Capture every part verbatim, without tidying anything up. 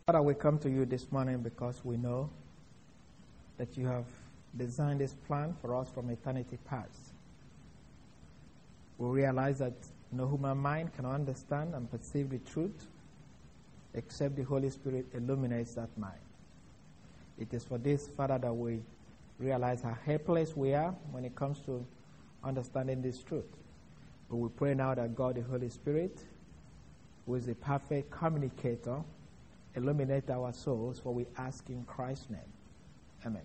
Father, we come to you this morning because we know that you have designed this plan for us from eternity past. We realize that no human mind can understand and perceive the truth except the Holy Spirit illuminates that mind. It is for this, Father, that we realize how helpless we are when it comes to understanding this truth. But we pray now that God, the Holy Spirit, who is the perfect communicator, illuminate our souls, for we ask in Christ's name. Amen.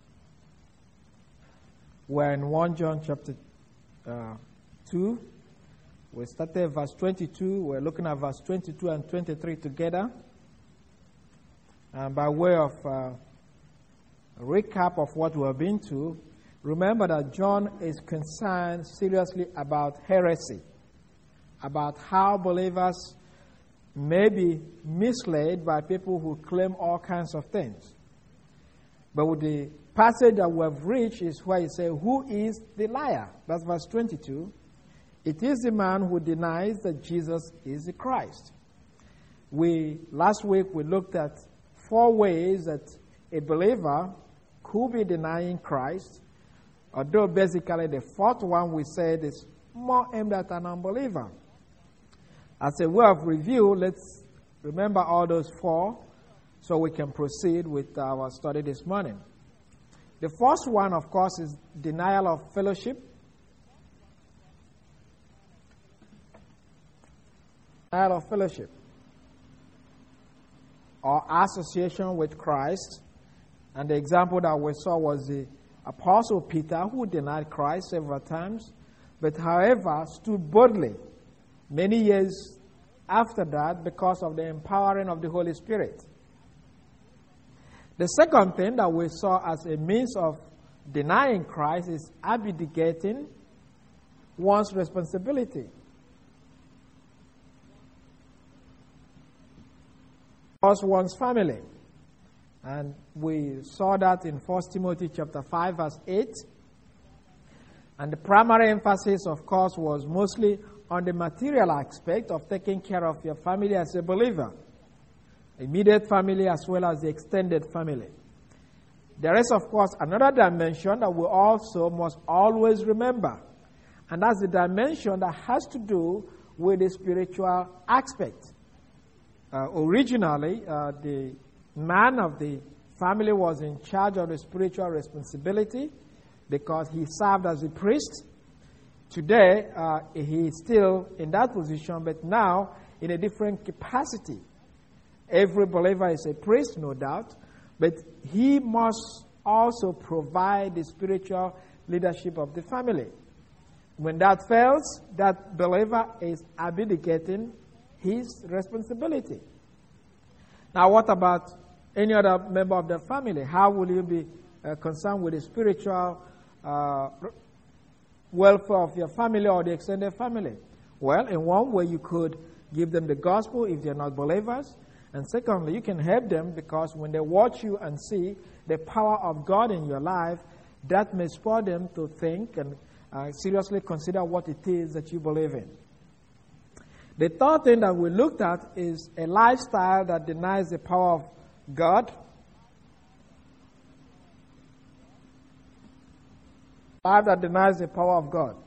We're in First John chapter uh, two. We started verse twenty-two. We're looking at verse twenty-two and twenty-three together. And by way of uh, a recap of what we have been to, remember that John is concerned seriously about heresy, about how believers may be misled by people who claim all kinds of things. But with the passage that we have reached is where he says, who is the liar? That's verse twenty-two. It is the man who denies that Jesus is the Christ. We last week we looked at four ways that a believer could be denying Christ, although basically the fourth one we said is more aimed at an unbeliever. As a way of review, let's remember all those four so we can proceed with our study this morning. The first one, of course, is denial of fellowship. Denial of fellowship or association with Christ. And the example that we saw was the Apostle Peter, who denied Christ several times, but however stood boldly many years after that because of the empowering of the Holy Spirit. The second thing that we saw as a means of denying Christ is abdicating one's responsibility. Towards one's family. And we saw that in First Timothy chapter five, verse eight. And the primary emphasis, of course, was mostly on the material aspect of taking care of your family as a believer. Immediate family as well as the extended family. There is, of course, another dimension that we also must always remember. And that's the dimension that has to do with the spiritual aspect. Uh, originally, uh, the man of the family was in charge of the spiritual responsibility because he served as a priest. Today, uh, he is still in that position, but now in a different capacity. Every believer is a priest, no doubt, but he must also provide the spiritual leadership of the family. When that fails, that believer is abdicating his responsibility. Now, what about any other member of the family? How will you be uh, concerned with the spiritual uh, welfare of your family or the extended family? Well, in one way, you could give them the gospel if they're not believers. And secondly, you can help them because when they watch you and see the power of God in your life, that may spur them to think and uh, seriously consider what it is that you believe in. The third thing that we looked at is a lifestyle that denies the power of God. Life that denies the power of God.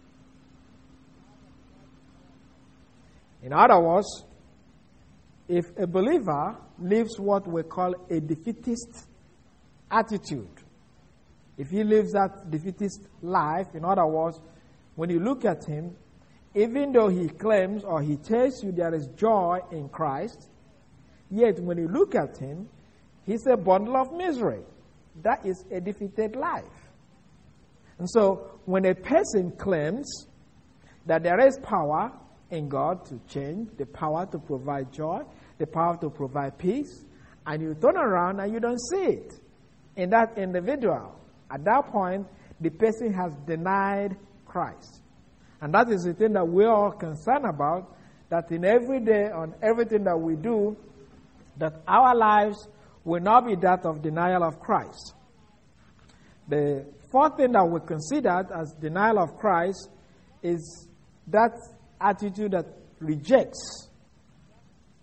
In other words, if a believer lives what we call a defeatist attitude, if he lives that defeatist life, in other words, when you look at him, even though he claims or he tells you there is joy in Christ, yet when you look at him, he's a bundle of misery. That is a defeated life. And so when a person claims that there is power in God to change, the power to provide joy, the power to provide peace, and you turn around and you don't see it in that individual, at that point, the person has denied Christ. And that is the thing that we're all concerned about, that in every day, on everything that we do, that our lives will not be that of denial of Christ. The fourth thing that we considered as denial of Christ is that attitude that rejects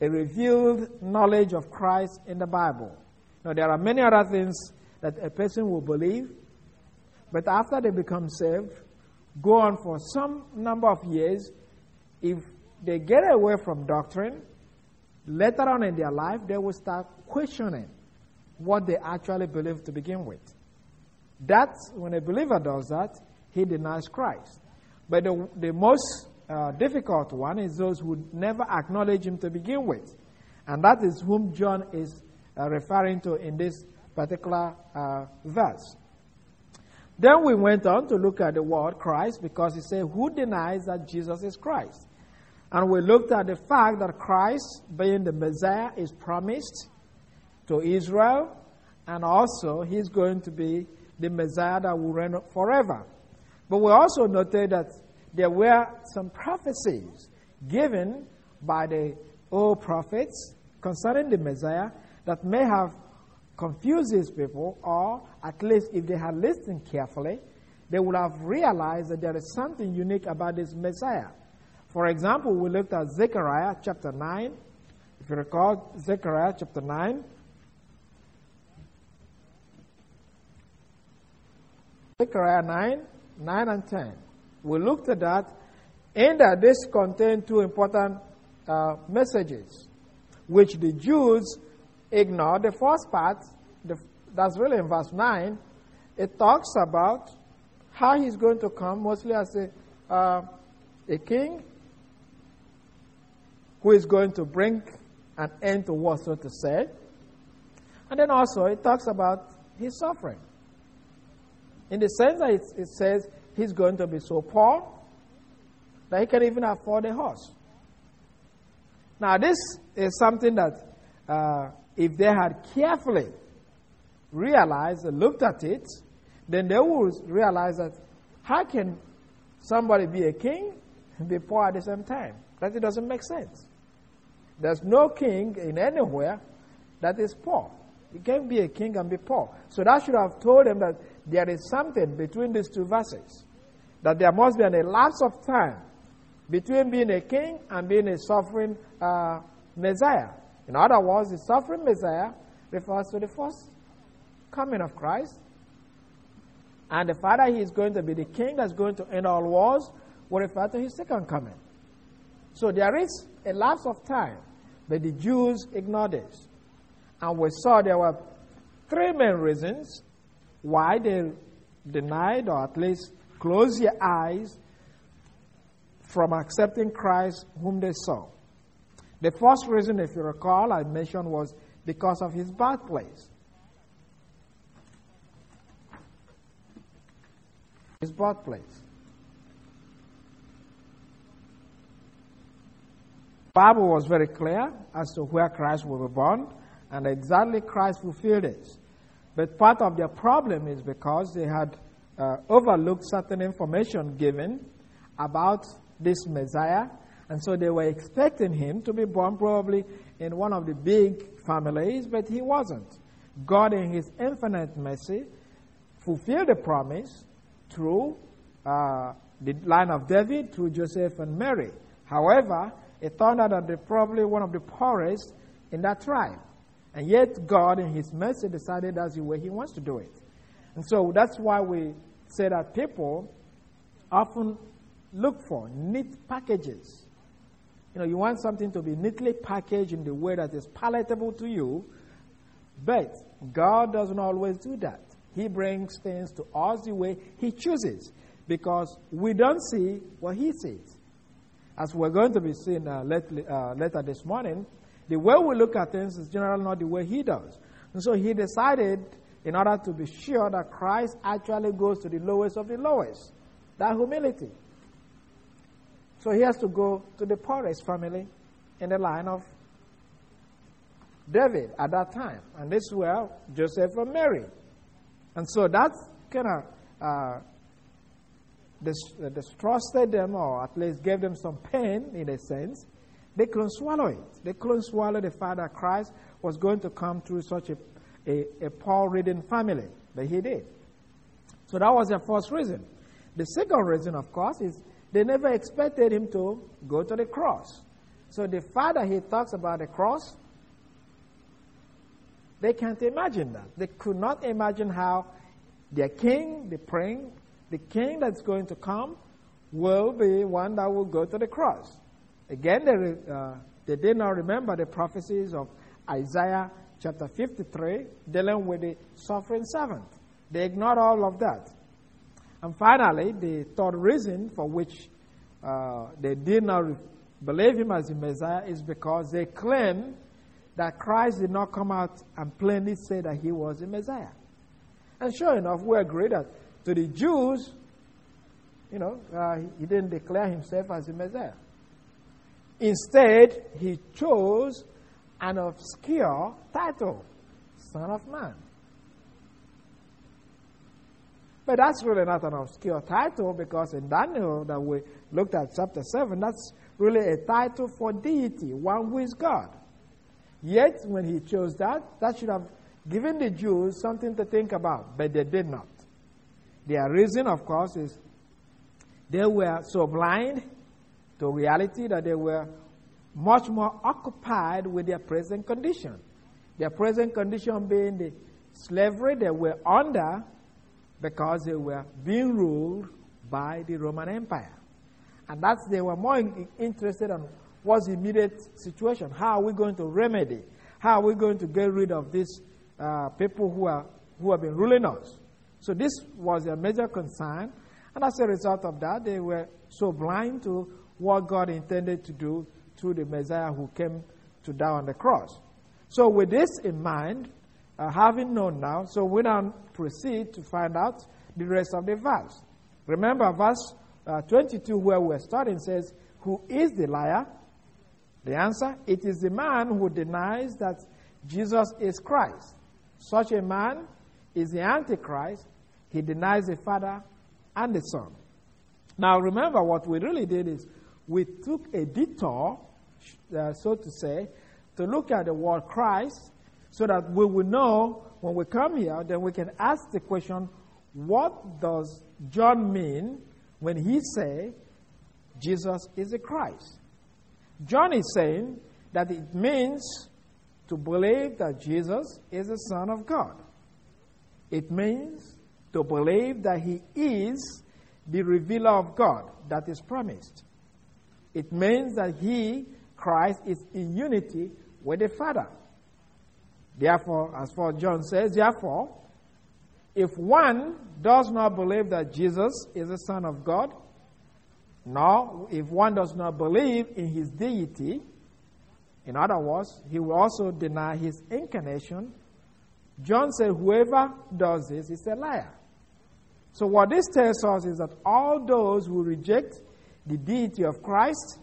a revealed knowledge of Christ in the Bible. Now, there are many other things that a person will believe, but after they become saved, go on for some number of years, if they get away from doctrine, later on in their life, they will start questioning what they actually believe to begin with. That's when a believer does that, he denies Christ. But the, the most uh, difficult one is those who never acknowledge him to begin with. And that is whom John is uh, referring to in this particular uh, verse. Then we went on to look at the word Christ, because he said, who denies that Jesus is Christ? And we looked at the fact that Christ, being the Messiah, is promised to Israel, and also he's going to be the Messiah that will reign forever. But we also noted that there were some prophecies given by the old prophets concerning the Messiah that may have confused these people, or at least if they had listened carefully, they would have realized that there is something unique about this Messiah. For example, we looked at Zechariah chapter nine. If you recall, Zechariah chapter nine. Zechariah nine, nine and ten. We looked at that, in that this contained two important uh, messages, which the Jews ignored. The first part, the, that's really in verse nine, it talks about how he's going to come, mostly as a, uh, a king who is going to bring an end to war, so to say. And then also it talks about his suffering, in the sense that it, it says he's going to be so poor that he can't even afford a horse. Now, this is something that uh, if they had carefully realized and looked at it, then they would realize that how can somebody be a king and be poor at the same time? That it doesn't make sense. There's no king in anywhere that is poor. You can't be a king and be poor. So that should have told them that there is something between these two verses, that there must be an elapse of time between being a king and being a suffering uh, Messiah. In other words, the suffering Messiah refers to the first coming of Christ, and the fact that he is going to be the king that's going to end all wars will refer to his second coming. So there is a lapse of time, but the Jews ignored this. And we saw there were three main reasons why they denied, or at least closed their eyes from accepting Christ whom they saw. The first reason, if you recall, I mentioned, was because of his birthplace. His birthplace. The Bible was very clear as to where Christ will be born, and exactly Christ fulfilled it. But part of their problem is because they had uh, overlooked certain information given about this Messiah, and so they were expecting him to be born probably in one of the big families, but he wasn't. God, in his infinite mercy, fulfilled the promise through uh, the line of David, through Joseph and Mary. However, it turned out that they're probably one of the poorest in that tribe. And yet God, in his mercy, decided that's the way he wants to do it. And so that's why we say that people often look for neat packages. You know, you want something to be neatly packaged in the way that is palatable to you, but God doesn't always do that. He brings things to us the way he chooses, because we don't see what he sees. As we're going to be seeing uh, later, uh, later this morning, the way we look at things is generally not the way he does. And so he decided, in order to be sure that Christ actually goes to the lowest of the lowest, that humility. So he has to go to the poorest family in the line of David at that time. And this were Joseph and Mary. And so that kind of uh, distrusted them, or at least gave them some pain in a sense. They couldn't swallow it. They couldn't swallow the fact that Christ was going to come through such a, a, a poor-ridden family. But he did. So that was their first reason. The second reason, of course, is they never expected him to go to the cross. So the fact that he talks about the cross, they can't imagine that. They could not imagine how their king, the praying, the king that's going to come, will be one that will go to the cross. Again, they, uh, they did not remember the prophecies of Isaiah chapter fifty-three, dealing with the suffering servant. They ignored all of that. And finally, the third reason for which uh, they did not re- believe him as the Messiah is because they claim that Christ did not come out and plainly say that he was the Messiah. And sure enough, we agree that to the Jews, you know, uh, he didn't declare himself as the Messiah. Instead, he chose an obscure title, Son of Man. But that's really not an obscure title, because in Daniel that we looked at chapter seven, that's really a title for deity, one who is God. Yet, when he chose that, that should have given the Jews something to think about, but they did not. Their reason, of course, is they were so blind to reality that they were much more occupied with their present condition. Their present condition being the slavery they were under, because they were being ruled by the Roman Empire. And that's, they were more in, interested in what's the immediate situation. How are we going to remedy? How are we going to get rid of these uh, people who are who have been ruling us? So this was their major concern. And as a result of that, they were so blind to what God intended to do through the Messiah who came to die on the cross. So with this in mind, uh, having known now, so we now proceed to find out the rest of the verse. Remember verse uh, twenty-two where we're starting says, who is the liar? The answer, it is the man who denies that Jesus is Christ. Such a man is the Antichrist. He denies the Father and the Son. Now remember, what we really did is we took a detour, uh, so to say, to look at the word Christ, so that we will know when we come here, then we can ask the question, what does John mean when he say Jesus is the Christ? John is saying that it means to believe that Jesus is the Son of God. It means to believe that he is the revealer of God that is promised. It means that he, Christ, is in unity with the Father. Therefore, as far as John says, therefore, if one does not believe that Jesus is the Son of God, nor if one does not believe in his deity, in other words, he will also deny his incarnation. John said, whoever does this is a liar. So what this tells us is that all those who reject the deity of Christ,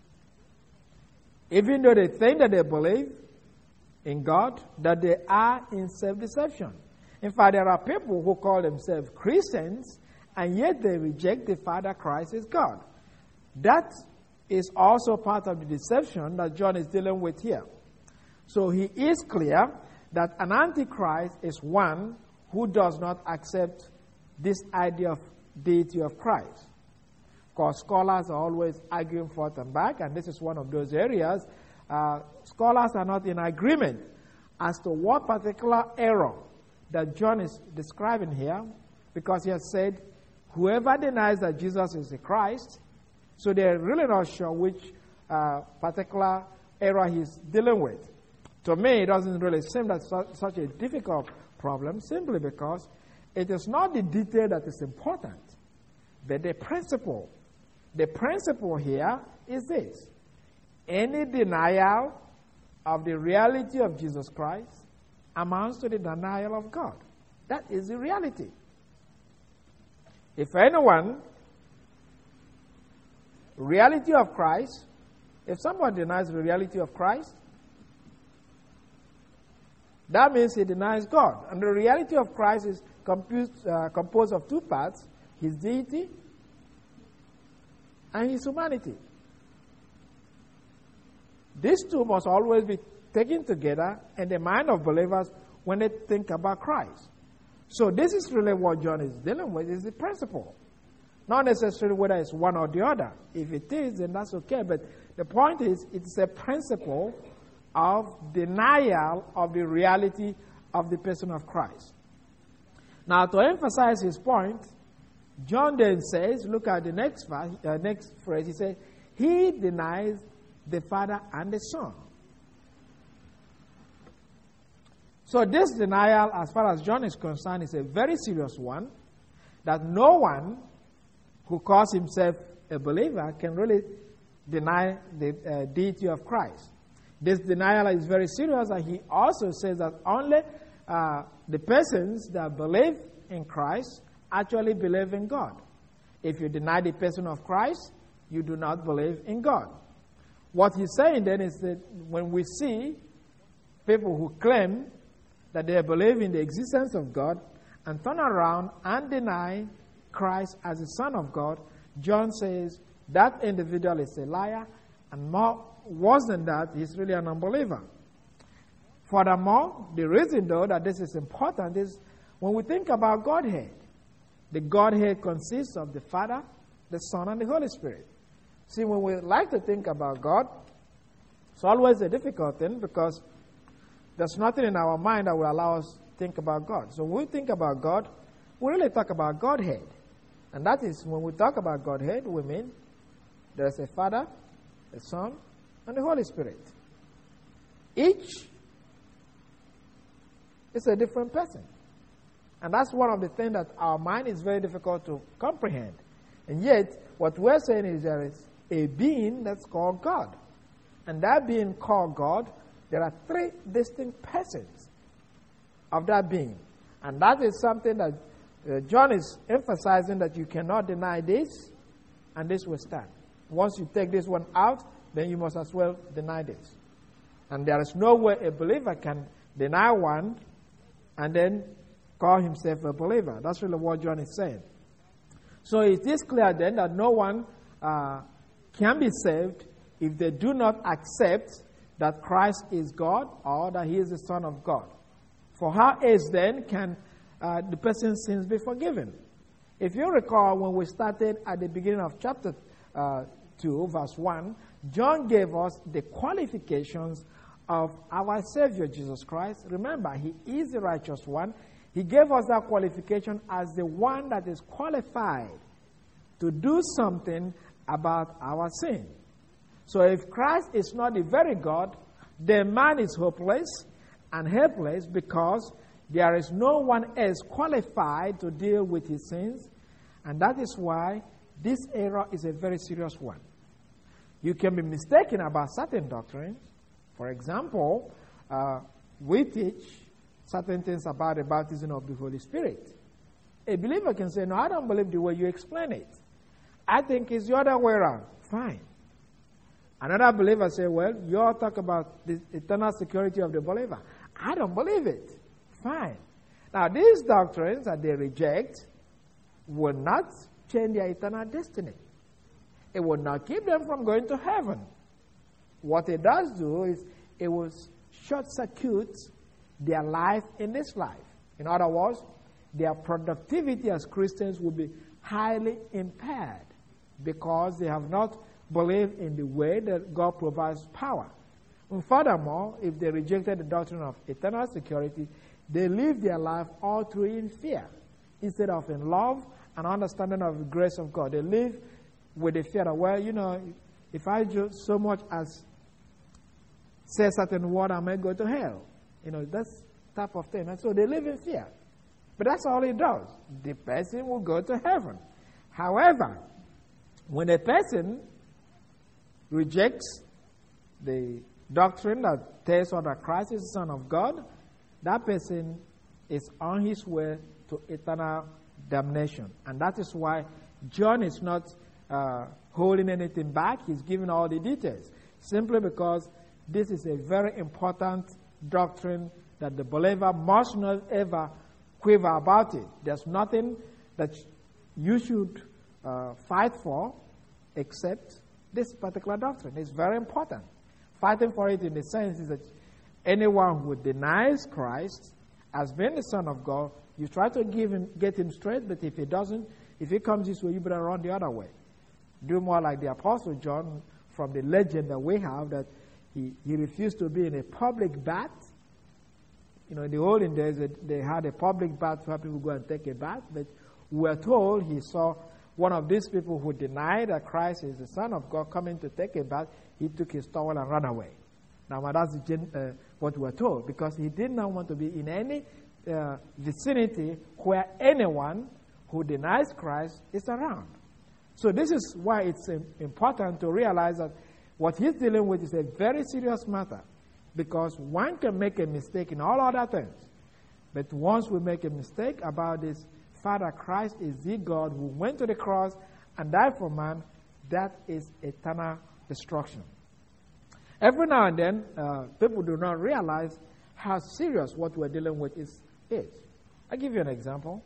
even though they think that they believe in God, that they are in self-deception. In fact, there are people who call themselves Christians, and yet they reject the Father Christ as God. That is also part of the deception that John is dealing with here. So he is clear that an antichrist is one who does not accept this idea of deity of Christ. Of course, scholars are always arguing forth and back, and this is one of those areas. Uh, scholars are not in agreement as to what particular error that John is describing here, because he has said, whoever denies that Jesus is the Christ, so they're really not sure which uh, particular error he's dealing with. To me, it doesn't really seem that su- such a difficult problem, simply because it is not the detail that is important, but the principle. The principle here is this: any denial of the reality of Jesus Christ amounts to the denial of God. That is the reality. If anyone, reality of Christ, if someone denies the reality of Christ, that means he denies God. And the reality of Christ is composed, uh, composed of two parts: his deity and his humanity. These two must always be taken together in the mind of believers when they think about Christ. So this is really what John is dealing with, is the principle. Not necessarily whether it's one or the other. If it is, then that's okay. But the point is, it's a principle of denial of the reality of the person of Christ. Now, to emphasize his point, John then says, look at the next verse, uh, next phrase, he says, he denies the Father and the Son. So this denial, as far as John is concerned, is a very serious one, that no one who calls himself a believer can really deny the uh, deity of Christ. This denial is very serious, and he also says that only uh, the persons that believe in Christ actually believe in God. If you deny the person of Christ, you do not believe in God. What he's saying then is that when we see people who claim that they believe in the existence of God and turn around and deny Christ as the Son of God, John says that individual is a liar, and more worse than that, he's really an unbeliever. Furthermore, the reason though that this is important is when we think about Godhead, the Godhead consists of the Father, the Son, and the Holy Spirit. See, when we like to think about God, it's always a difficult thing because there's nothing in our mind that will allow us to think about God. So when we think about God, we really talk about Godhead. And that is, when we talk about Godhead, we mean there's a Father, a Son, and the Holy Spirit. Each is a different person. And that's one of the things that our mind is very difficult to comprehend. And yet, what we're saying is there is a being that's called God. And that being called God, there are three distinct persons of that being. And that is something that uh, John is emphasizing, that you cannot deny this, and this will stand. Once you take this one out, then you must as well deny this. And there is no way a believer can deny one and then call himself a believer. That's really what John is saying. So it is clear then that no one uh, can be saved if they do not accept that Christ is God or that he is the Son of God. For how else then can uh, the person's sins be forgiven? If you recall, when we started at the beginning of chapter uh, two, verse one, John gave us the qualifications of our Savior Jesus Christ. Remember, he is the righteous one. He gave us that qualification as the one that is qualified to do something about our sin. So if Christ is not the very God, then man is hopeless and helpless because there is no one else qualified to deal with his sins. And that is why this error is a very serious one. You can be mistaken about certain doctrines. For example, uh, we teach certain things about the baptism of the Holy Spirit. A believer can say, no, I don't believe the way you explain it. I think it's the other way around. Fine. Another believer say, well, you all talk about the eternal security of the believer. I don't believe it. Fine. Now, these doctrines that they reject will not change their eternal destiny. It will not keep them from going to heaven. What it does do is it will short-circuit their life in this life. In other words, their productivity as Christians will be highly impaired because they have not believed in the way that God provides power. And furthermore, if they rejected the doctrine of eternal security, they live their life all through in fear instead of in love and understanding of the grace of God. They live with the fear that, well, you know, if I just so much as say a certain word, I may go to hell. You know, that's type of thing. And so they live in fear. But that's all it does. The person will go to heaven. However, when a person rejects the doctrine that tells us that Christ is the Son of God, that person is on his way to eternal damnation. And that is why John is not uh, holding anything back. He's giving all the details. Simply because this is a very important doctrine that the believer must not ever quiver about it. There's nothing that you should uh, fight for except this particular doctrine. It's very important. Fighting for it in the sense is that anyone who denies Christ as being the Son of God, you try to give him, get him straight, but if he doesn't, If he comes this way, you better run the other way. Do more like the Apostle John, from the legend that we have, that he, he refused to be in a public bath. You know, in the olden days, they had a public bath where people go and take a bath. But we are told he saw one of these people who denied that Christ is the Son of God coming to take a bath. He took his towel and ran away. Now, that's uh, what we're told, because he did not want to be in any uh, vicinity where anyone who denies Christ is around. So this is why it's um, important to realize that what he's dealing with is a very serious matter, because one can make a mistake in all other things. But once we make a mistake about this, Father Christ is the God who went to the cross and died for man, that is eternal destruction. Every now and then, uh, people do not realize how serious what we're dealing with is. is. I'll give you an example.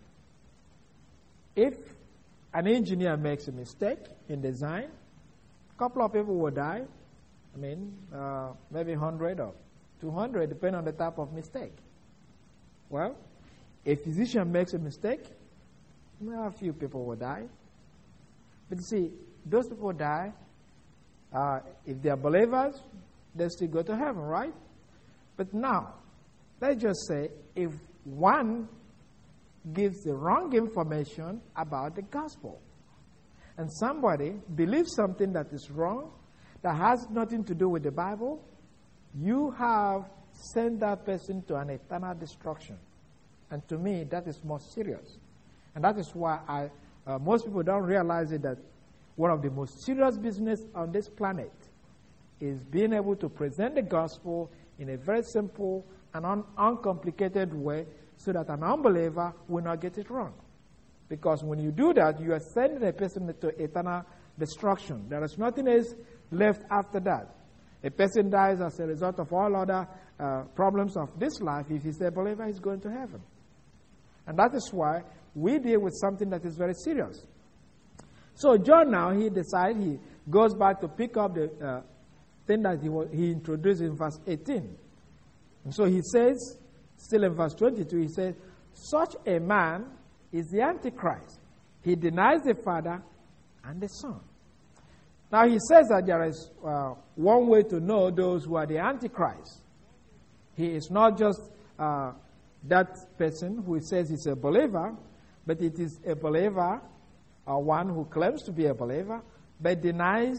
If an engineer makes a mistake in design, a couple of people will die. I mean, uh, maybe one hundred or two hundred, depending on the type of mistake. Well, a physician makes a mistake, well, a few people will die. But you see, those people die, uh, if they are believers, they still go to heaven, right? But now, let's just say, if one gives the wrong information about the gospel, and somebody believes something that is wrong, that has nothing to do with the Bible, you have sent that person to an eternal destruction. And to me, that is more serious. And that is why I, uh, most people don't realize it, that one of the most serious business on this planet is being able to present the gospel in a very simple and un- uncomplicated way, so that an unbeliever will not get it wrong. Because when you do that, you are sending a person to eternal destruction. There is nothing else left after that. A person dies as a result of all other uh, problems of this life. If he's a believer, he's going to heaven. And that is why we deal with something that is very serious. So John now, he decides, he goes back to pick up the uh, thing that he, was, he introduced in verse eighteen. And so he says, still in verse twenty-two, he says, such a man is the Antichrist. He denies the Father and the Son. Now he says that there is uh, one way to know those who are the Antichrist. He is not just uh, that person who says he's a believer, but it is a believer, or one who claims to be a believer, but denies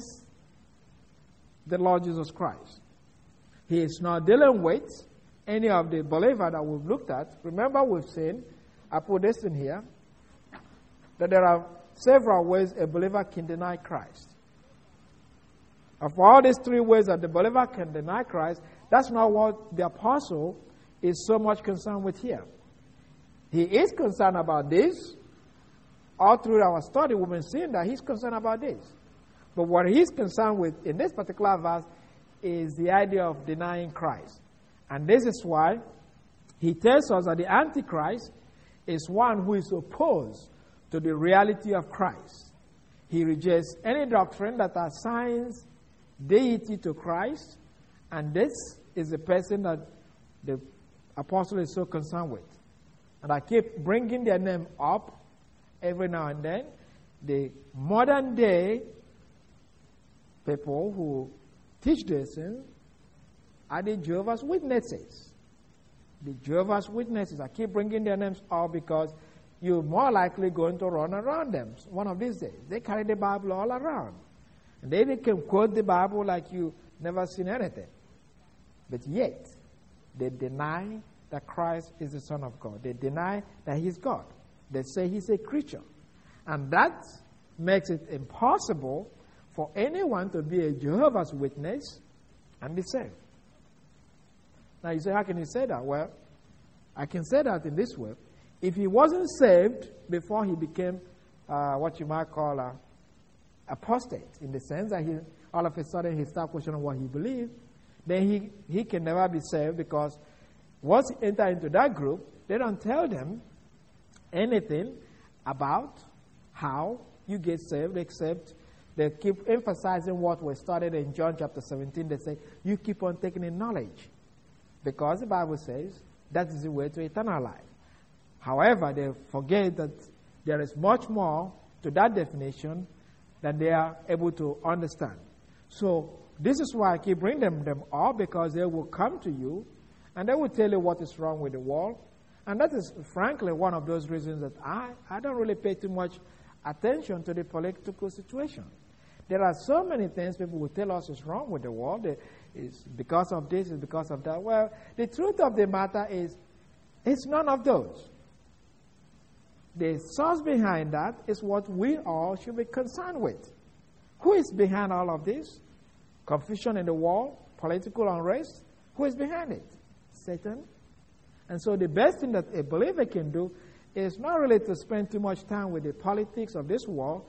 the Lord Jesus Christ. He is not dealing with any of the believers that we've looked at. Remember, we've seen, I put this in here, that there are several ways a believer can deny Christ. Of all these three ways that the believer can deny Christ, that's not what the apostle is so much concerned with here. He is concerned about this. All through our study, we've been seeing that he's concerned about this. But what he's concerned with in this particular verse is the idea of denying Christ. And this is why he tells us that the Antichrist is one who is opposed to the reality of Christ. He rejects any doctrine that assigns deity to Christ, and this is the person that the apostle is so concerned with. And I keep bringing their name up every now and then. The modern day people who teach this are the Jehovah's Witnesses. The Jehovah's Witnesses, I keep bringing their names up because you're more likely going to run around them one of these days. They carry the Bible all around. And they can quote the Bible like you never seen anything. But yet, they deny that Christ is the Son of God. They deny that he's God. They say he's a creature. And that makes it impossible for anyone to be a Jehovah's Witness and be saved. Now you say, how can you say that? Well, I can say that in this way. If he wasn't saved before he became uh, what you might call a apostate, in the sense that he all of a sudden he started questioning what he believed, then he, he can never be saved, because once he enters into that group, they don't tell them anything about how you get saved, except they keep emphasizing what was started in John chapter seventeen. They say, you keep on taking in knowledge, because the Bible says that is the way to eternal life. However, they forget that there is much more to that definition that they are able to understand. So this is why I keep bringing them, them up, because they will come to you and they will tell you what is wrong with the world. And that is, frankly, one of those reasons that I, I don't really pay too much attention to the political situation. There are so many things people will tell us is wrong with the world. It's because of this, it's because of that. Well, the truth of the matter is, it's none of those. The source behind that is what we all should be concerned with. Who is behind all of this? Confusion in the world, political unrest. Who is behind it? Satan. And so the best thing that a believer can do is not really to spend too much time with the politics of this world,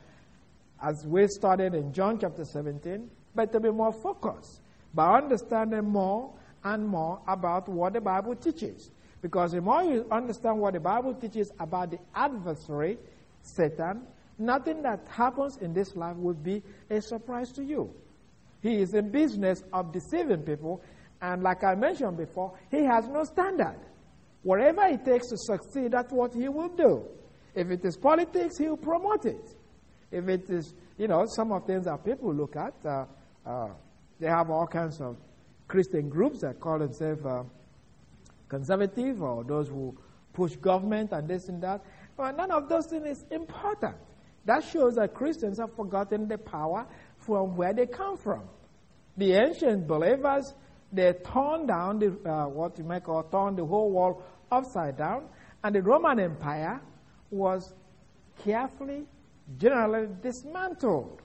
as we studied in John chapter seventeen, but to be more focused by understanding more and more about what the Bible teaches. Because the more you understand what the Bible teaches about the adversary, Satan, nothing that happens in this life will be a surprise to you. He is in business of deceiving people, and like I mentioned before, he has no standard. Whatever it takes to succeed, that's what he will do. If it is politics, he will promote it. If it is, you know, some of the things that people look at, uh, uh, they have all kinds of Christian groups that call themselves uh, conservative, or those who push government and this and that. But none of those things is important. That shows that Christians have forgotten the power from where they come from. The ancient believers, they torn down the, uh, what you might call, torn the whole world upside down, and the Roman Empire was carefully, generally dismantled,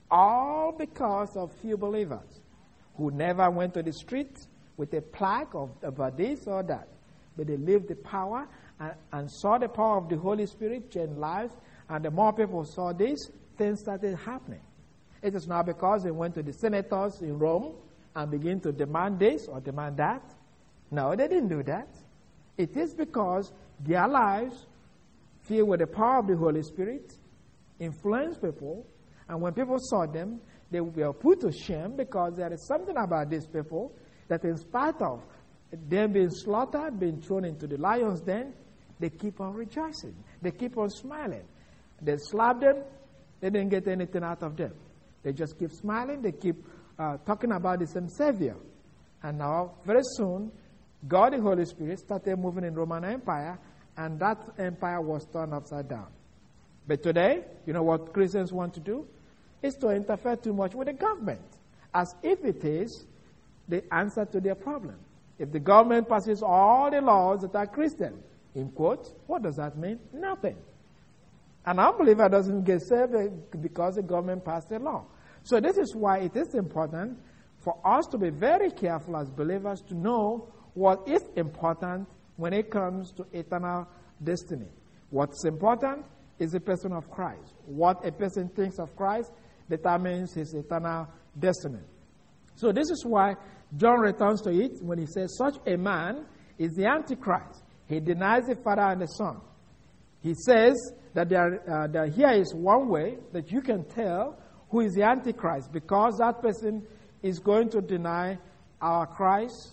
all because of few believers who never went to the street with a plaque of, about this or that, but they lived the power and, and saw the power of the Holy Spirit change lives, and the more people saw this, things started happening. It is not because they went to the senators in Rome and began to demand this or demand that. No, they didn't do that. It is because their lives, filled with the power of the Holy Spirit, influenced people, and when people saw them, they were put to shame, because there is something about these people that, in spite of them being slaughtered, being thrown into the lion's den, they keep on rejoicing. They keep on smiling. They slap them, they didn't get anything out of them. They just keep smiling, they keep uh, talking about the same Savior. And now, very soon, God, the Holy Spirit, started moving in Roman Empire, and that empire was turned upside down. But today, you know what Christians want to do? Is to interfere too much with the government, as if it is the answer to their problem. If the government passes all the laws that are Christian, in quotes, what does that mean? Nothing. An unbeliever doesn't get saved because the government passed a law. So this is why it is important for us to be very careful as believers to know what is important when it comes to eternal destiny. What's important is the person of Christ. What a person thinks of Christ determines his eternal destiny. So this is why John returns to it when he says, such a man is the Antichrist. He denies the Father and the Son. He says that there, uh, that here is one way that you can tell who is the Antichrist, because that person is going to deny our Christ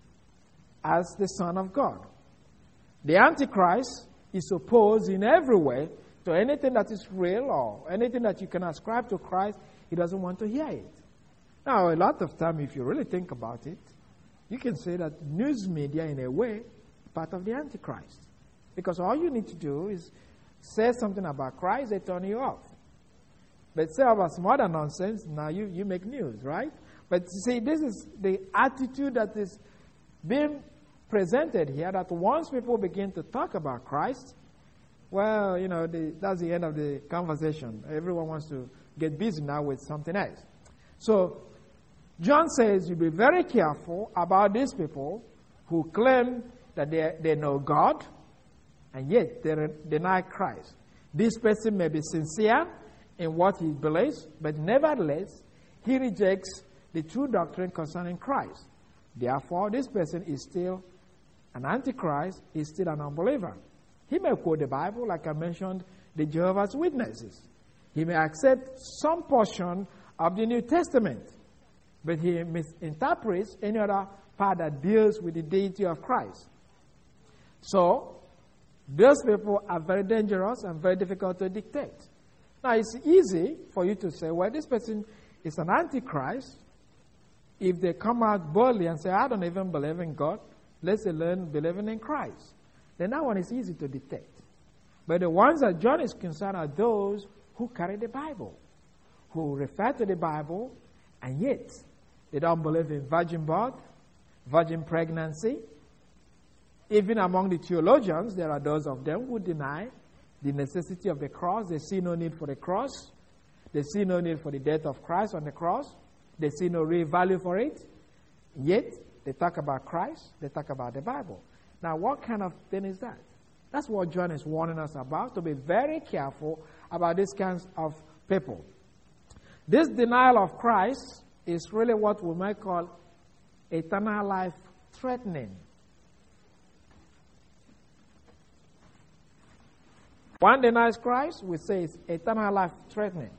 as the Son of God. The Antichrist is opposed in every way to anything that is real or anything that you can ascribe to Christ. He doesn't want to hear it. Now, a lot of time, if you really think about it, you can say that news media, in a way, is part of the Antichrist. Because all you need to do is say something about Christ, they turn you off. But say about some other nonsense, now you, you make news, right? But see, this is the attitude that is being presented here, that once people begin to talk about Christ, well, you know, the, that's the end of the conversation. Everyone wants to get busy now with something else. So, John says you be very careful about these people who claim that they, they know God, and yet they re- deny Christ. This person may be sincere in what he believes, but nevertheless, he rejects the true doctrine concerning Christ. Therefore, this person is still an antichrist, is still an unbeliever. He may quote the Bible, like I mentioned, the Jehovah's Witnesses. He may accept some portion of the New Testament, but he misinterprets any other part that deals with the deity of Christ. So, those people are very dangerous and very difficult to dictate. Now, it's easy for you to say, well, this person is an antichrist. If they come out boldly and say, I don't even believe in God, let's learn believing in Christ. Then that one is easy to detect. But the ones that John is concerned are those who carry the Bible, who refer to the Bible, and yet they don't believe in virgin birth, virgin pregnancy. Even among the theologians, there are those of them who deny the necessity of the cross. They see no need for the cross. They see no need for the death of Christ on the cross. They see no real value for it. Yet, they talk about Christ. They talk about the Bible. Now, what kind of thing is that? That's what John is warning us about, to be very careful about these kinds of people. This denial of Christ is really what we might call eternal life threatening. One denies Christ, we say it's eternal life threatening.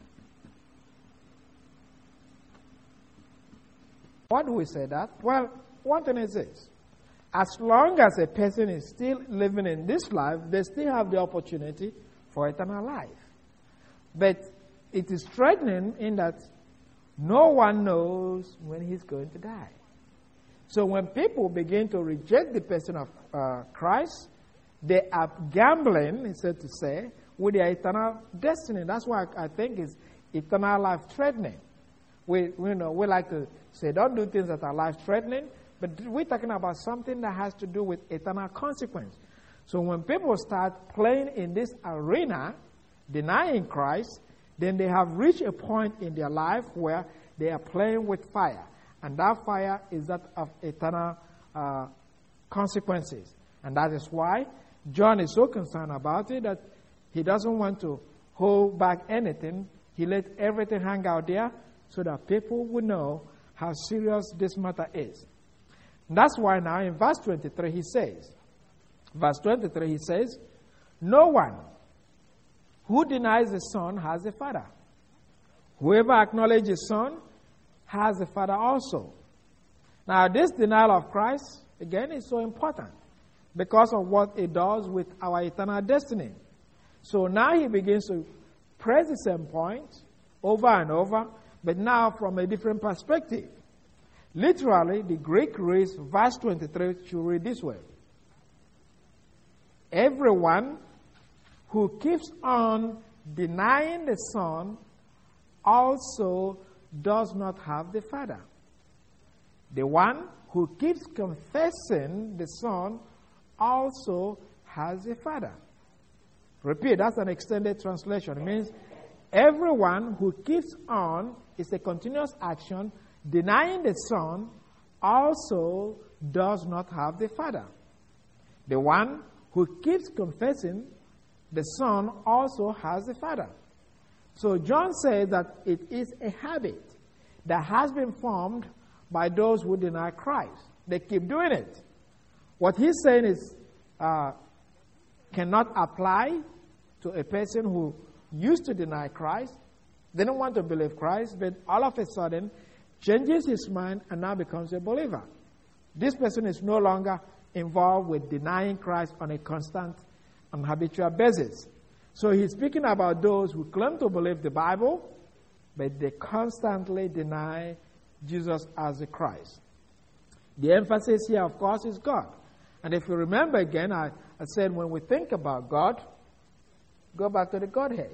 Why do we say that? Well, one thing is this. As long as a person is still living in this life, they still have the opportunity for eternal life. But it is threatening in that no one knows when he's going to die. So when people begin to reject the person of uh, Christ, they are gambling, so to say, with their eternal destiny. That's why I think it's eternal life threatening. We, we, know, we like to say, don't do things that are life threatening, but we're talking about something that has to do with eternal consequence. So when people start playing in this arena, denying Christ, then they have reached a point in their life where they are playing with fire. And that fire is that of eternal uh, consequences. And that is why John is so concerned about it that he doesn't want to hold back anything. He let everything hang out there so that people will know how serious this matter is. And that's why now in verse twenty-three he says, verse twenty-three he says, no one who denies the Son has a Father. Whoever acknowledges the Son has a Father also. Now this denial of Christ, again, is so important because of what it does with our eternal destiny. So now he begins to press the same point over and over, but now from a different perspective. Literally, the Greek reads verse twenty-three should read this way. Everyone who keeps on denying the Son also does not have the Father. The one who keeps confessing the Son also has a Father. Repeat, that's an extended translation. It means everyone who keeps on is a continuous action. Denying the Son also does not have the Father. The one who keeps confessing the Son also has the Father. So John says that it is a habit that has been formed by those who deny Christ. They keep doing it. What he's saying is uh, cannot apply to a person who used to deny Christ, didn't want to believe Christ, but all of a sudden changes his mind and now becomes a believer. This person is no longer involved with denying Christ on a constant and habitual basis. So he's speaking about those who claim to believe the Bible, but they constantly deny Jesus as the Christ. The emphasis here, of course, is God. And if you remember again, I, I said when we think about God, go back to the Godhead.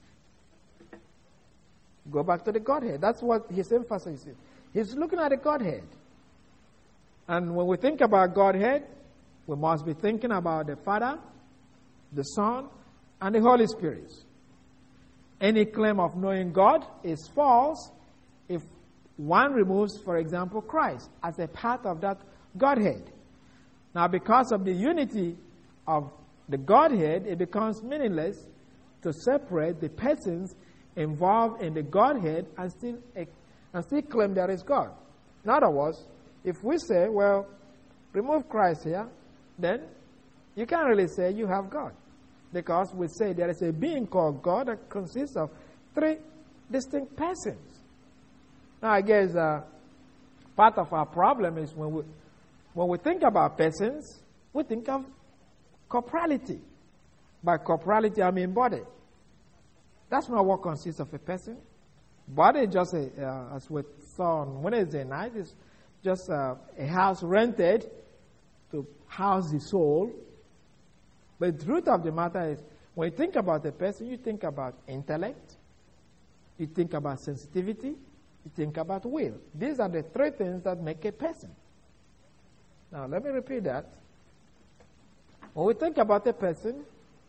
Go back to the Godhead. That's what his emphasis is. He's looking at the Godhead. And when we think about Godhead, we must be thinking about the Father, the Son, and the Holy Spirit. Any claim of knowing God is false if one removes, for example, Christ as a part of that Godhead. Now, because of the unity of the Godhead, it becomes meaningless to separate the persons involved in the Godhead and still, and still claim there is God. In other words, if we say, well, remove Christ here, then you can't really say you have God. Because we say there is a being called God that consists of three distinct persons. Now, I guess uh, part of our problem is when we, when we think about persons, we think of corporality. By corporality, I mean body. That's not what consists of a person. Body is just, a, uh, as we saw on Wednesday night, is just uh, a house rented to house the soul. But the truth of the matter is, when you think about a person, you think about intellect, you think about sensitivity, you think about will. These are the three things that make a person. Now, let me repeat that. When we think about a person,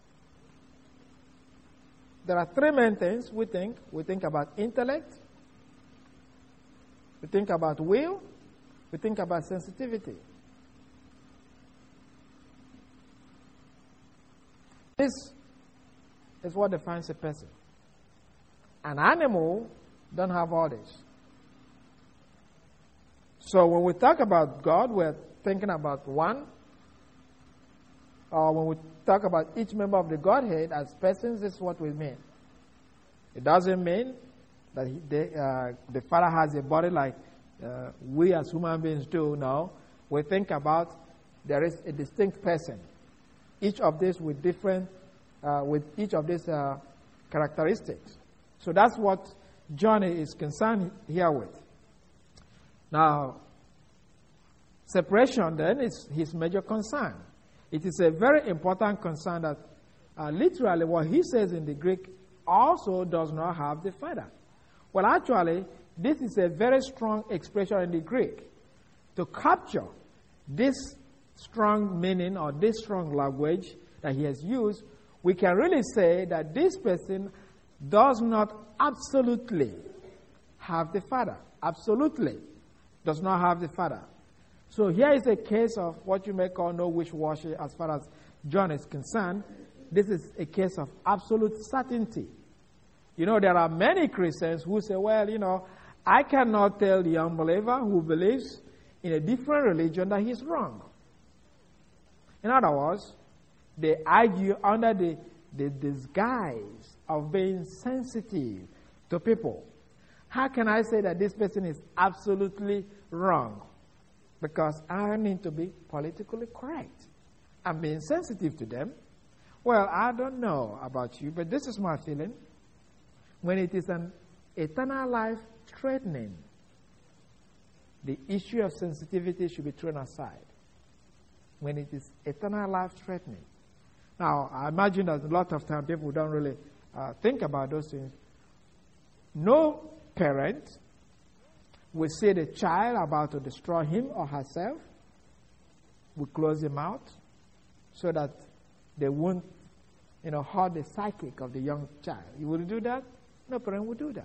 there are three main things we think. We think about intellect, we think about will, we think about sensitivity. This is what defines a person. An animal don't have all this. So when we talk about God, we're thinking about one. Or when we talk about each member of the Godhead as persons, this is what we mean. It doesn't mean that he, they, uh, the Father has a body like uh, we as human beings do. No. We think about there is a distinct person. Each of these with different, uh, with each of these uh, characteristics. So that's what John is concerned here with. Now, separation then is his major concern. It is a very important concern that uh, literally what he says in the Greek also does not have the Father. Well, actually, this is a very strong expression in the Greek. To capture this strong meaning or this strong language that he has used, we can really say that this person does not absolutely have the Father. Absolutely does not have the Father. So here is a case of what you may call no wish-washy as far as John is concerned. This is a case of absolute certainty. You know, there are many Christians who say, well, you know, I cannot tell the unbeliever who believes in a different religion that he's wrong. In other words, they argue under the, the disguise of being sensitive to people. How can I say that this person is absolutely wrong? Because I need to be politically correct. I'm being sensitive to them. Well, I don't know about you, but this is my feeling. When it is an eternal life threatening, the issue of sensitivity should be thrown aside. When it is eternal life threatening. Now, I imagine that a lot of times people don't really uh, think about those things. No parent will see the child about to destroy him or herself, will close him out so that they won't, you know, hurt the psychic of the young child. You will do that? No parent will do that.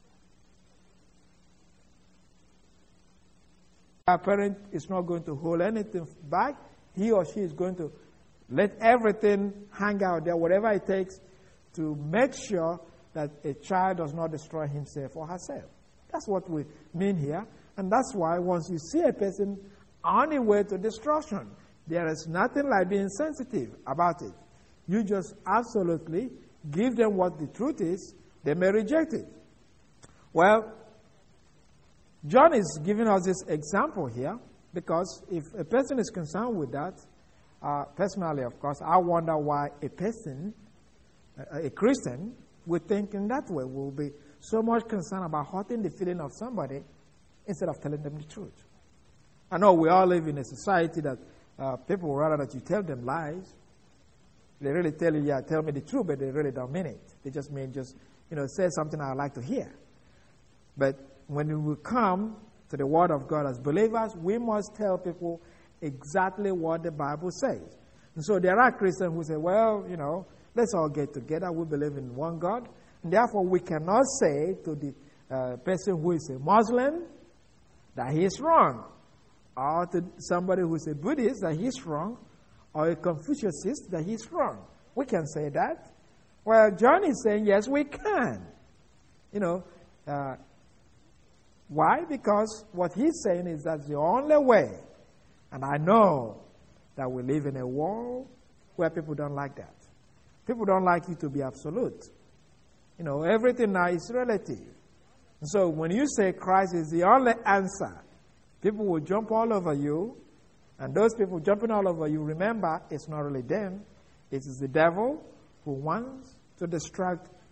A parent is not going to hold anything back. He or she is going to let everything hang out there, whatever it takes, to make sure that a child does not destroy himself or herself. That's what we mean here. And that's why once you see a person on the way to destruction, there is nothing like being sensitive about it. You just absolutely give them what the truth is. They may reject it. Well, John is giving us this example here because if a person is concerned with that, uh, personally, of course, I wonder why a person, a, a Christian, would think in that way, will be so much concerned about hurting the feeling of somebody instead of telling them the truth. I know we all live in a society that uh, people would rather that you tell them lies. They really tell you, yeah, tell me the truth, but they really don't mean it. They just mean just, you know, say something I like to hear. But when we come to the Word of God as believers, we must tell people exactly what the Bible says. And so there are Christians who say, well, you know, let's all get together. We believe in one God. And therefore, we cannot say to the uh, person who is a Muslim that he is wrong, or to somebody who is a Buddhist that he is wrong, or a Confucianist that he is wrong. We can say that. Well, John is saying, yes, we can. You know, uh, why? Because what he's saying is that's the only way. And I know that we live in a world where people don't like that. People don't like you to be absolute. You know, everything now is relative. And so when you say Christ is the only answer, people will jump all over you. And those people jumping all over you, remember, it's not really them. It is the devil who wants to distract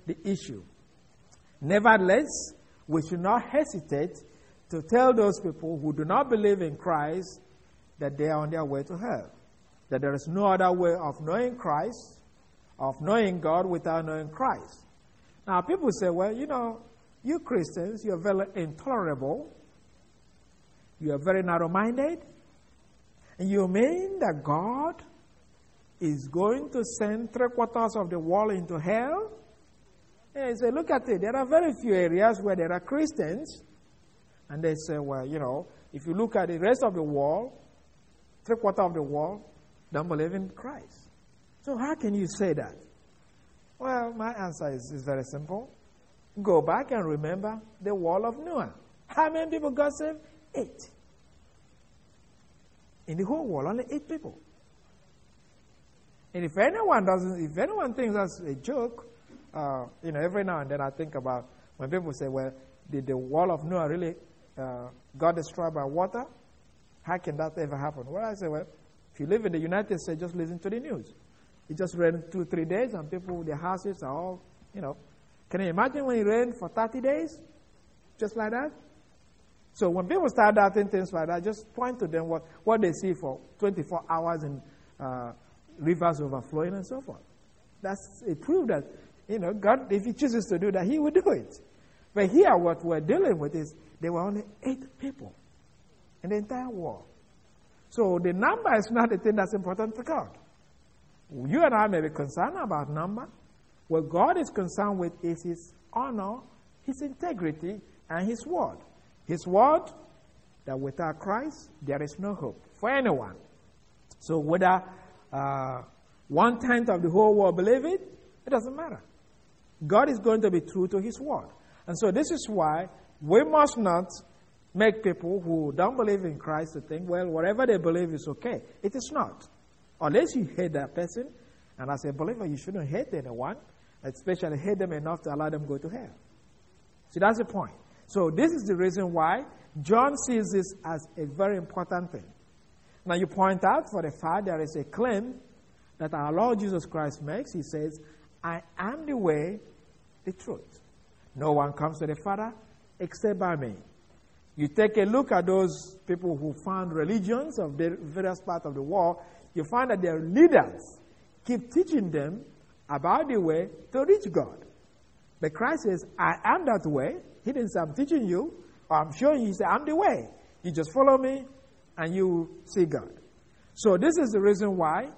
the issue. Nevertheless, we should not hesitate to tell those people who do not believe in Christ that they are on their way to hell. That there is no other way of knowing Christ, of knowing God without knowing Christ. Now, people say, well, you know, you Christians, you're very intolerable. You are very narrow-minded. And you mean that God is going to send three-quarters of the world into hell? And they say, look at it. There are very few areas where there are Christians. And they say, well, you know, if you look at the rest of the world, three-quarters of the world don't believe in Christ. So how can you say that? Well, my answer is, is very simple. Go back and remember the wall of Noah. How many people got saved? Eight. In the whole world, only eight people. And if anyone doesn't, if anyone thinks that's a joke, uh, you know, every now and then I think about when people say, well, did the wall of Noah really uh, got destroyed by water? How can that ever happen? Well, I say, well, if you live in the United States, just listen to the news. It just rained two, three days, and people, their houses are all, you know. Can you imagine when it rained for thirty days? Just like that? So when people start doubting things like that, just point to them what, what they see for twenty-four hours in uh, rivers overflowing and so forth. That's a proof that, you know, God, if He chooses to do that, He will do it. But here, what we're dealing with is there were only eight people in the entire world. So the number is not the thing that's important to God. You and I may be concerned about number. What God is concerned with is His honor, His integrity, and His word. His word, that without Christ, there is no hope for anyone. So whether uh, one-tenth of the whole world believe it, it doesn't matter. God is going to be true to His word. And so this is why we must not make people who don't believe in Christ to think, well, whatever they believe is okay. It is not. Unless you hate that person, and as a believer, you shouldn't hate anyone, especially hate them enough to allow them to go to hell. See, that's the point. So this is the reason why John sees this as a very important thing. Now you point out for the fact there is a claim that our Lord Jesus Christ makes. He says, I am the way, the truth. No one comes to the Father except by me. You take a look at those people who found religions of various parts of the world, you find that their leaders keep teaching them about the way to reach God. But Christ says, I am that way. He didn't say, I'm teaching you, or I'm showing you. He said, I'm the way. You just follow me, and you see God. So this is the reason why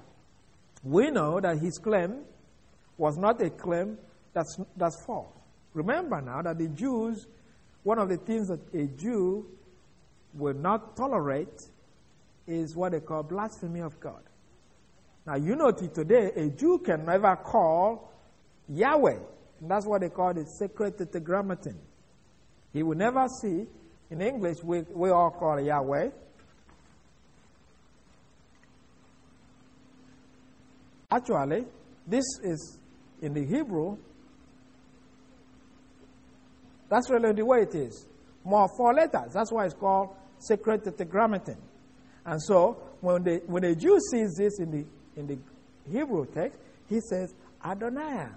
we know that his claim was not a claim that's, that's false. Remember now that the Jews, one of the things that a Jew will not tolerate is what they call blasphemy of God. Now, you know, today, a Jew can never call Yahweh. And that's what they call the sacred tetragrammaton. He will never see, in English, we, we all call it Yahweh. Actually, this is, in the Hebrew, that's really the way it is. More four letters. That's why it's called sacred tetragrammaton. And so, when the when a Jew sees this in the in the Hebrew text, he says, Adonai.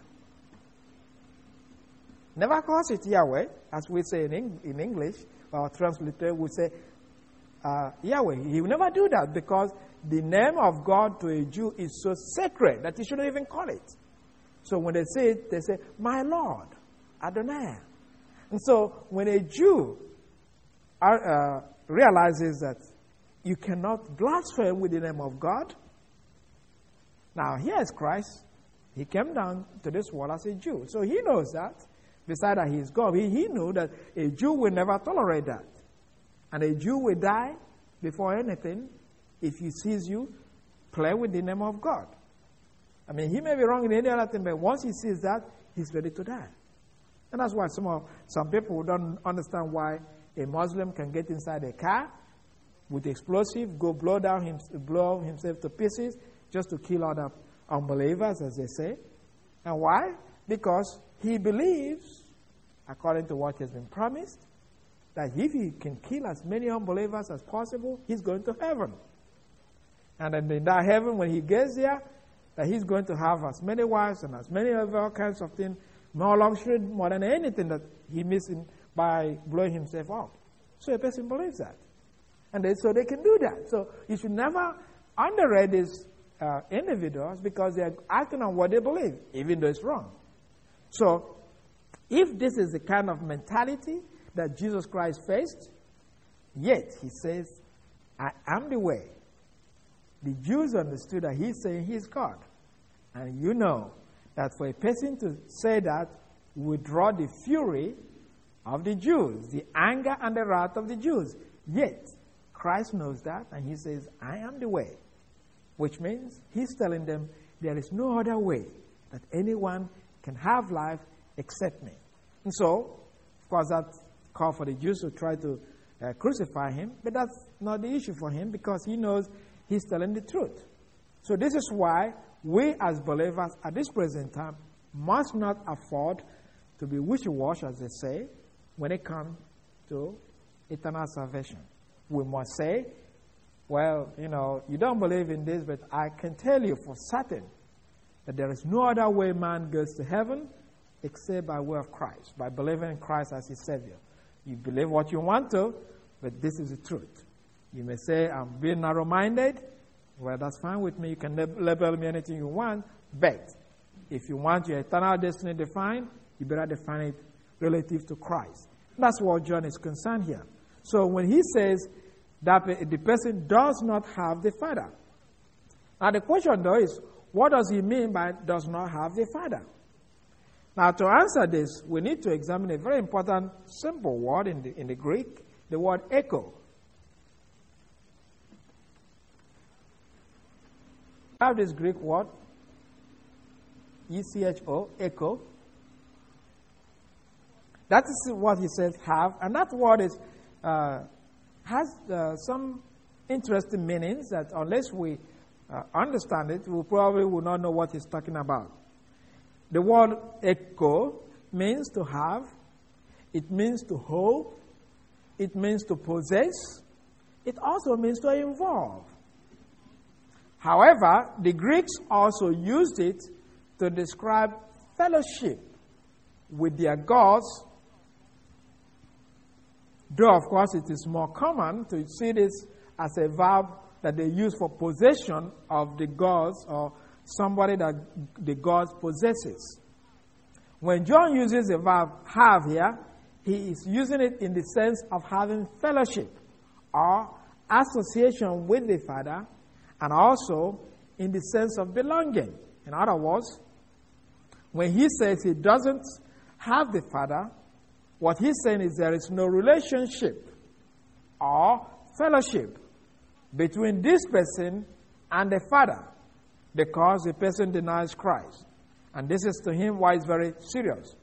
Never calls it Yahweh, as we say in, Eng- in English, our translator would say uh, Yahweh. He will never do that because the name of God to a Jew is so sacred that he shouldn't even call it. So when they say it, they say, my Lord, Adonai. And so when a Jew uh, realizes that you cannot blaspheme with the name of God, now here is Christ. He came down to this world as a Jew. So he knows that. Besides that he is God, he, he knew that a Jew will never tolerate that. And a Jew will die before anything if he sees you play with the name of God. I mean, he may be wrong in any other thing, but once he sees that, he's ready to die. And that's why some of, some people don't understand why a Muslim can get inside a car with explosive, go blow down him, blow himself to pieces just to kill other unbelievers, as they say. And why? Because he believes, according to what has been promised, that if he can kill as many unbelievers as possible, he's going to heaven. And then in that heaven, when he gets there, that he's going to have as many wives and as many other kinds of things more luxury, more than anything that he missing by blowing himself up. So a person believes that. And they, so they can do that. So you should never underrate these uh, individuals because they are acting on what they believe, even though it's wrong. So if this is the kind of mentality that Jesus Christ faced, yet he says, I am the way. The Jews understood that he's saying he's God. And you know that for a person to say that would draw the fury of the Jews, the anger and the wrath of the Jews. Yet, Christ knows that, and he says, I am the way. Which means he's telling them there is no other way that anyone can have life except me. And so, of course, that called for the Jews to try to uh, crucify him, but that's not the issue for him because he knows he's telling the truth. So this is why we as believers at this present time must not afford to be wishy-washy, as they say, when it comes to eternal salvation. We must say, well, you know, you don't believe in this, but I can tell you for certain that there is no other way man goes to heaven except by way of Christ, by believing in Christ as his Savior. You believe what you want to, but this is the truth. You may say, I'm being narrow-minded. Well, that's fine with me. You can label me anything you want, but if you want your eternal destiny defined, you better define it relative to Christ. That's what John is concerned here. So when he says that the person does not have the Father. Now the question though is, what does he mean by does not have the Father? Now to answer this, we need to examine a very important simple word in the, in the Greek, the word echo. I have this Greek word, E C H O, echo. That is what he says have, and that word is uh, has uh, some interesting meanings that unless we uh, understand it, we probably will not know what he's talking about. The word echo means to have, it means to hold, it means to possess, it also means to involve. However, the Greeks also used it to describe fellowship with their gods, though of course it is more common to see this as a verb that they use for possession of the gods or somebody that the gods possesses. When John uses the verb have here, he is using it in the sense of having fellowship or association with the Father, and also in the sense of belonging. In other words, when he says he doesn't have the Father, what he's saying is there is no relationship or fellowship between this person and the Father because the person denies Christ. And this is to him why it's very serious.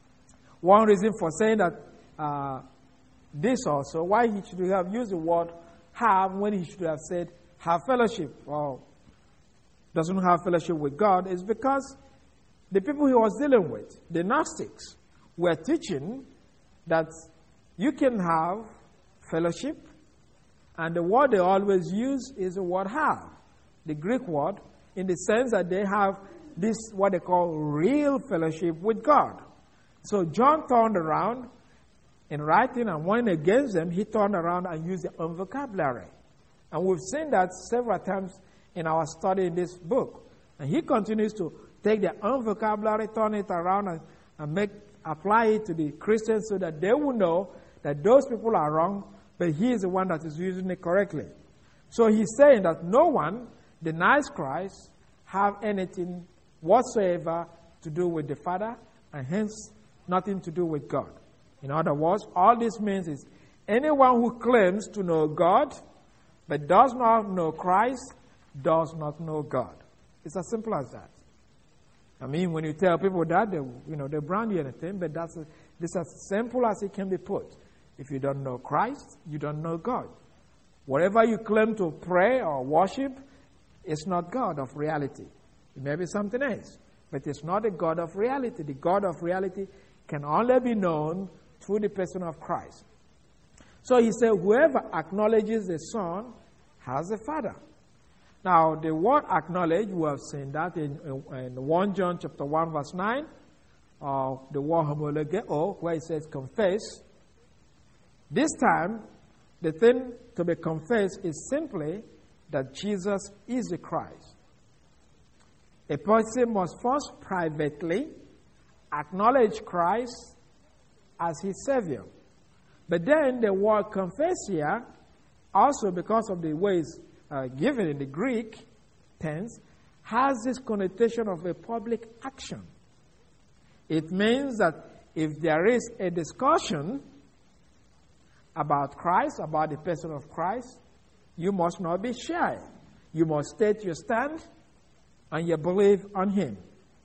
One reason for saying that uh, this also, why he should have used the word have when he should have said have fellowship or doesn't have fellowship with God, is because the people he was dealing with, the Gnostics, were teaching that you can have fellowship, and the word they always use is the word have, the Greek word, in the sense that they have this, what they call real fellowship with God. So John turned around in writing and went against them. He turned around and used their own vocabulary. And we've seen that several times in our study in this book. And he continues to take their own vocabulary, turn it around, and, and make apply it to the Christians so that they will know that those people are wrong, but he is the one that is using it correctly. So he's saying that no one denies Christ have anything whatsoever to do with the Father, and hence nothing to do with God. In other words, all this means is anyone who claims to know God but does not know Christ does not know God. It's as simple as that. I mean, when you tell people that, they, you know, they brand you anything, but that's a, this is as simple as it can be put. If you don't know Christ, you don't know God. Whatever you claim to pray or worship, it's not God of reality. It may be something else, but it's not a God of reality. The God of reality can only be known through the person of Christ. So he said, whoever acknowledges the Son has a Father. Now, the word acknowledge, we have seen that in, in First John chapter one, verse nine. or the word homologeo, where it says confess. This time, the thing to be confessed is simply that Jesus is the Christ. A person must first privately acknowledge Christ as his Savior. But then the word confess here, also because of the ways uh, given in the Greek tense, has this connotation of a public action. It means that if there is a discussion about Christ, about the person of Christ, you must not be shy. You must state your stand and your belief on Him.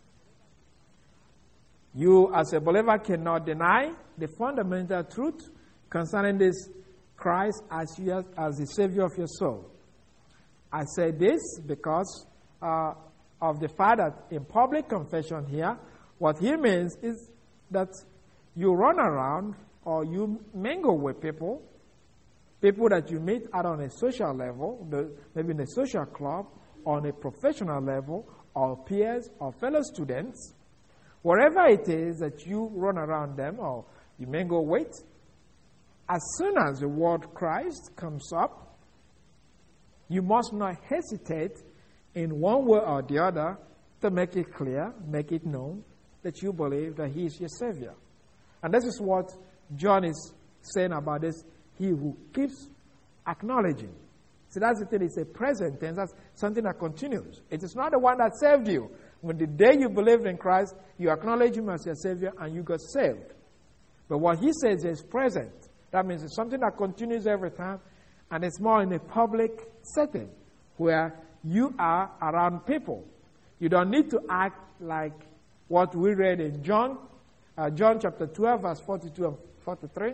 You, as a believer, cannot deny the fundamental truth concerning this Christ as, you, as the Savior of your soul. I say this because uh, of the fact that in public confession here, what he means is that you run around or you mingle with people, people that you meet out on a social level, maybe in a social club, or on a professional level, or peers, or fellow students, wherever it is that you run around them or you mingle with, as soon as the word Christ comes up, you must not hesitate in one way or the other to make it clear, make it known that you believe that He is your Savior. And this is what John is saying about this, he who keeps acknowledging. So that's the thing, it's a present tense, that's something that continues. It is not the one that saved you. When the day you believed in Christ, you acknowledge Him as your Savior and you got saved. But what he says is present. That means it's something that continues every time, and it's more in a public setting where you are around people. You don't need to act like what we read in John, uh, John chapter twelve, verse forty-two and forty-three.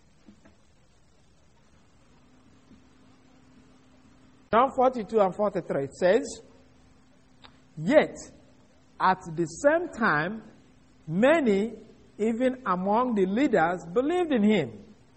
John forty-two and forty-three, it says, "Yet at the same time, many, even among the leaders, believed in Him.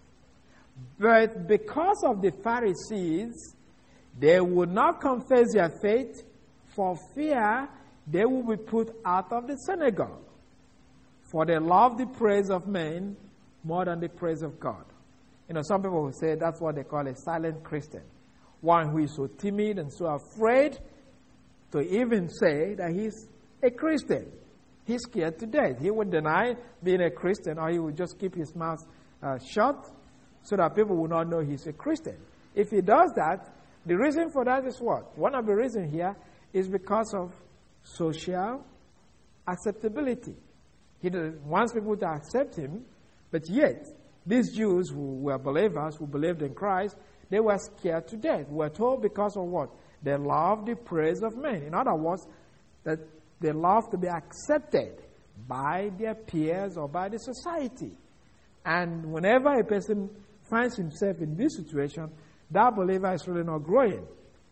But because of the Pharisees, they would not confess their faith for fear they will be put out of the synagogue. For they love the praise of men more than the praise of God." You know, some people will say that's what they call a silent Christian. One who is so timid and so afraid to even say that he's a Christian. He's scared to death. He would deny being a Christian, or he would just keep his mouth uh, shut so that people will not know he's a Christian. If he does that, the reason for that is what? One of the reasons here is because of social acceptability. He wants people to accept him, but yet, these Jews who were believers, who believed in Christ, they were scared to death. We're told because of what? They loved the praise of men. In other words, that they love to be accepted by their peers or by the society. And whenever a person finds himself in this situation, that believer is really not growing.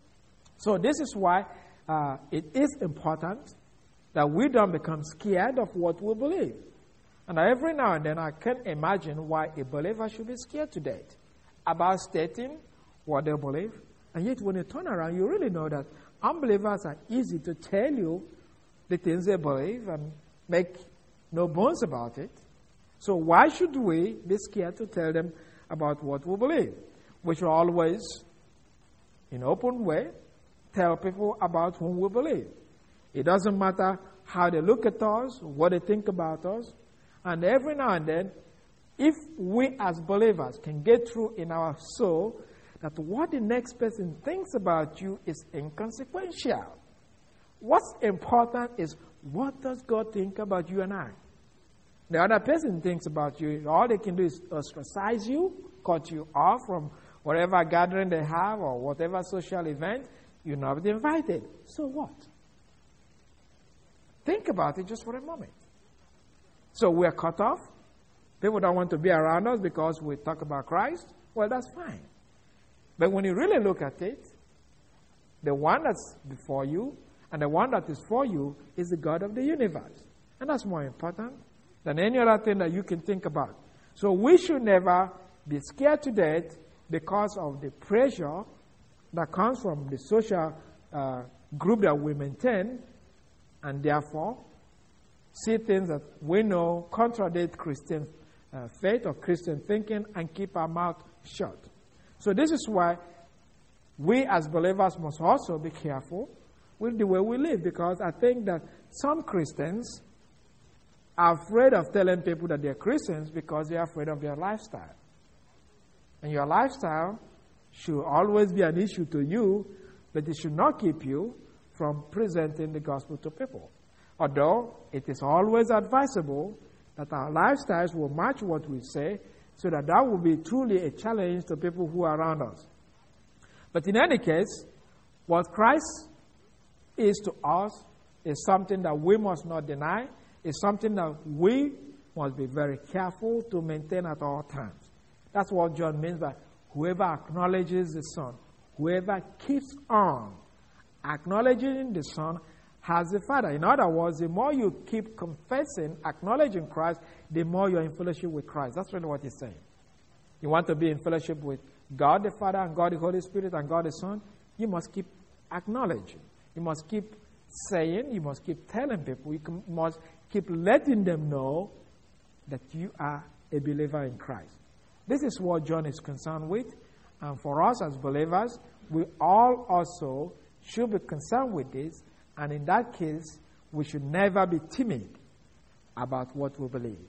So this is why uh, it is important that we don't become scared of what we believe. And every now and then I can imagine why a believer should be scared to death about stating what they believe. And yet when you turn around, you really know that unbelievers are easy to tell you the things they believe and make no bones about it. So why should we be scared to tell them about what we believe? We should always, in an open way, tell people about whom we believe. It doesn't matter how they look at us, what they think about us. And every now and then, if we as believers can get through in our soul that what the next person thinks about you is inconsequential. What's important is, what does God think about you and I? The other person thinks about you, all they can do is ostracize you, cut you off from whatever gathering they have or whatever social event. You're not invited. So what? Think about it just for a moment. So we're cut off. People don't want to be around us because we talk about Christ. Well, that's fine. But when you really look at it, the one that's before you and the one that is for you is the God of the universe. And that's more important than any other thing that you can think about. So we should never be scared to death because of the pressure that comes from the social uh, group that we maintain, and therefore see things that we know contradict Christian uh, faith or Christian thinking, and keep our mouth shut. So this is why we as believers must also be careful with the way we live, because I think that some Christians are afraid of telling people that they're Christians because they're afraid of their lifestyle. And your lifestyle should always be an issue to you, but it should not keep you from presenting the gospel to people. Although it is always advisable that our lifestyles will match what we say, so that that will be truly a challenge to people who are around us. But in any case, what Christ is to us is something that we must not deny, is something that we must be very careful to maintain at all times. That's what John means by whoever acknowledges the Son, whoever keeps on acknowledging the Son has the Father. In other words, the more you keep confessing, acknowledging Christ, the more you're in fellowship with Christ. That's really what he's saying. You want to be in fellowship with God the Father and God the Holy Spirit and God the Son, you must keep acknowledging. You must keep saying, you must keep telling people, you must keep letting them know that you are a believer in Christ. This is what John is concerned with. And for us as believers, we all also should be concerned with this. And in that case, we should never be timid about what we believe.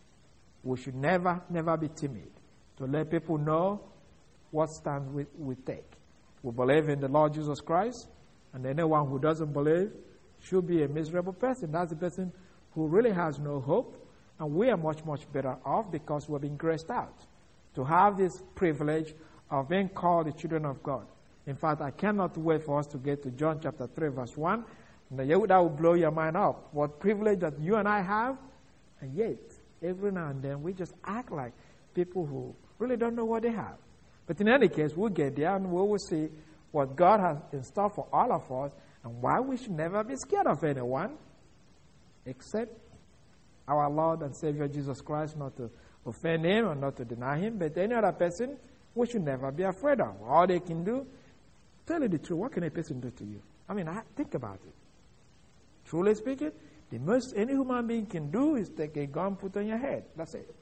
We should never, never be timid to let people know what stand we, we take. We believe in the Lord Jesus Christ, and anyone who doesn't believe should be a miserable person. That's the person who really has no hope, and we are much, much better off because we've been graced out to have this privilege of being called the children of God. In fact, I cannot wait for us to get to John chapter three, verse one. And that will blow your mind up. What privilege that you and I have, and yet, every now and then, we just act like people who really don't know what they have. But in any case, we'll get there and we will see what God has in store for all of us, and why we should never be scared of anyone, except our Lord and Savior Jesus Christ, not to offend him or not to deny him, but any other person, we should never be afraid of. All they can do, tell you the truth, what can a person do to you? I mean, I, think about it. Truly speaking, the most any human being can do is take a gun, put on your head. That's it.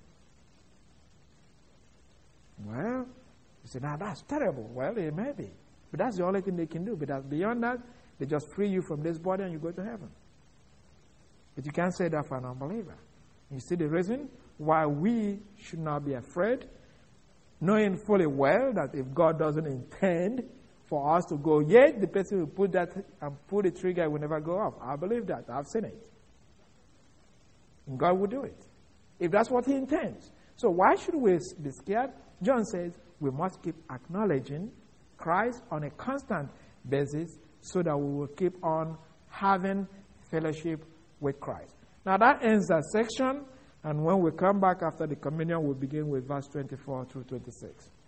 Well, you say, now that's terrible. Well, it may be. But that's the only thing they can do. But that, beyond that, they just free you from this body and you go to heaven. But you can't say that for an unbeliever. You see the reason why we should not be afraid, knowing fully well that if God doesn't intend for us to go, yet the person who put that and pull the trigger will never go off. I believe that. I've seen it. And God will do it, if that's what he intends. So why should we be scared? John says we must keep acknowledging Christ on a constant basis so that we will keep on having fellowship with Christ. Now that ends that section, and when we come back after the communion, we'll begin with verse twenty-four through twenty-six.